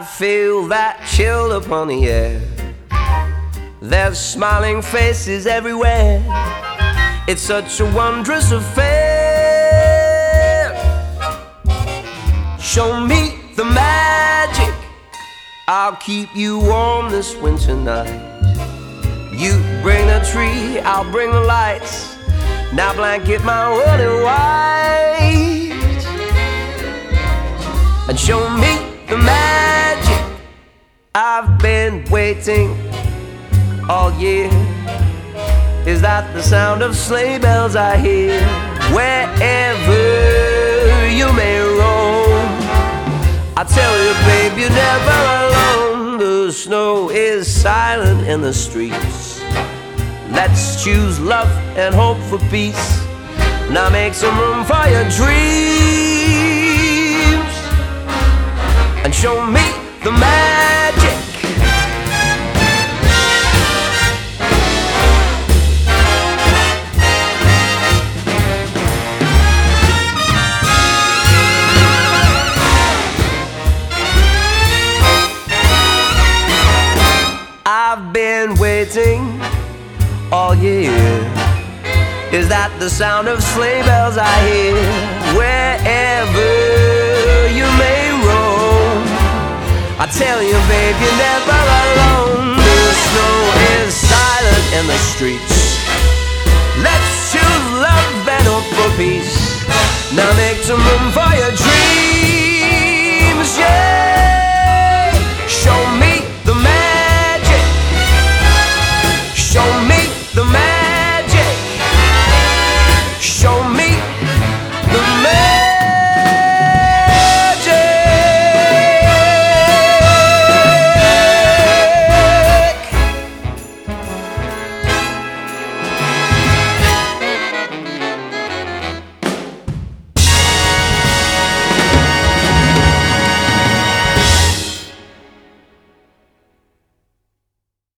feel that chill upon the air. There's smiling faces everywhere. It's such a wondrous affair. Show me the magic, I'll keep you warm this winter night. You bring the tree, I'll bring the lights. Now blanket my world in white and show me the magic. I've been waiting all year. Is that the sound of sleigh bells I hear? Wherever you may roam, I tell you, babe, you're never alone. The snow is silent in the streets. Let's choose love and hope for peace. Now make some room for your dreams and show me the magic. I've been waiting all year. Is that the sound of sleigh bells I hear? Wherever you may roam, I tell you, babe, you're never alone.